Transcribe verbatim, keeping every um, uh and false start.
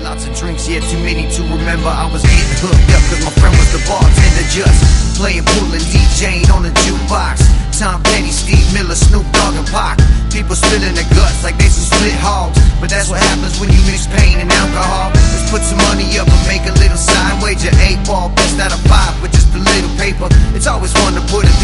lots of drinks, yeah, too many to remember. I was getting hooked up cause my friend was the bartender, just playing, pulling, DJing on the jukebox. Tom Petty, Steve Miller, Snoop Dogg and Pac. People spilling their guts like they some split hogs. But that's what happens when you mix pain and alcohol. Let's put some money up and make a little sign. Wager eight ball, best out of five with just a little paper. It's always fun to put a